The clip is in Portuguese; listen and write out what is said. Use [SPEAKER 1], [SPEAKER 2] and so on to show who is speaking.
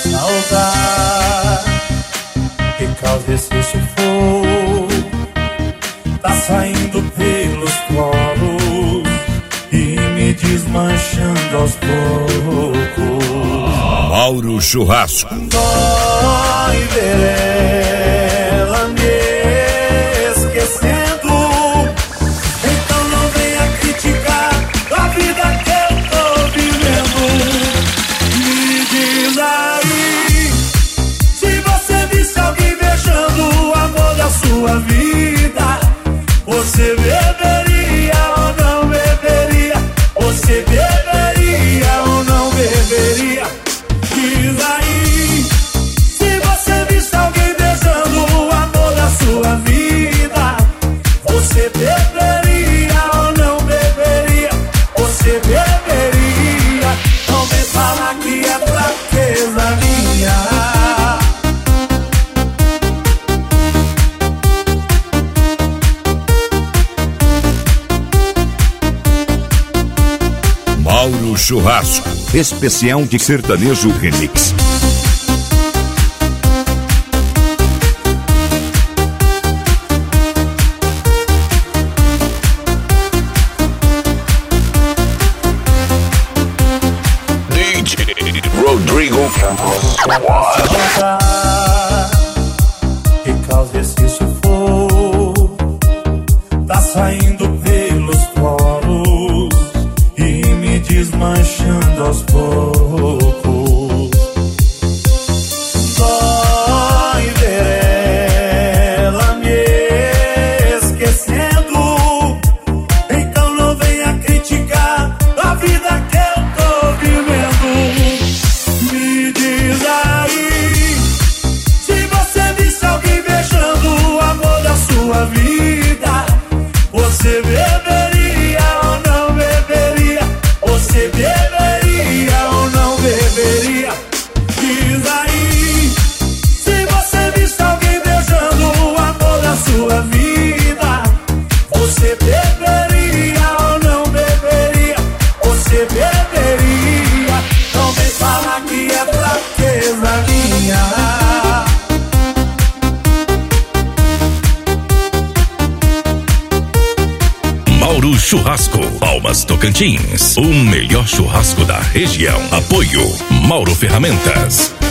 [SPEAKER 1] saudade que causa esse sufoco, tá saindo pelos poros e me desmanchando aos poucos.
[SPEAKER 2] Mauro Churrasco.
[SPEAKER 1] Dói ver ela me esquecendo, então não venha criticar a vida que eu tô vivendo. Me diz aí, se você visse alguém beijando o amor da sua vida, você beberia ou não beberia? Você beberia ou não beberia? Diz aí, se você visse alguém beijando o amor da sua vida, você beberia ou não beberia? Você beberia? Não vem falar que é fraqueza minha.
[SPEAKER 2] Mauro Churrasco, especial de sertanejo remix. DJ Rodrigo Campos.
[SPEAKER 1] Que causa esse sufoco, tá saindo pelos poros e me desmanchando aos poucos. Dói ver ela me esquecendo, então não venha criticar a vida que eu tô vivendo. Me diz aí, se você visse alguém beijando o amor da sua vida, você beberia ou não beberia? Você beberia ou não beberia? Diz aí, se você visse alguém beijando o amor da sua vida, você beberia ou não beberia? Você beberia? Não vem falar que é fraqueza minha.
[SPEAKER 2] Mauro Churrasco, Palmas Tocantins, o melhor churrasco da região. Apoio Mauro Ferramentas.